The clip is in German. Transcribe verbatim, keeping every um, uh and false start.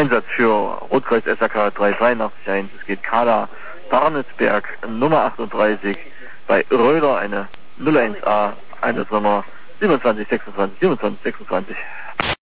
Einsatz für Rotkreuz S A K drei drei acht eins. Es geht Kala Darnitzberg Nummer achtunddreißig bei Röder eine null eins A, eine Nummer siebenundzwanzig sechsundzwanzig siebenundzwanzig sechsundzwanzig.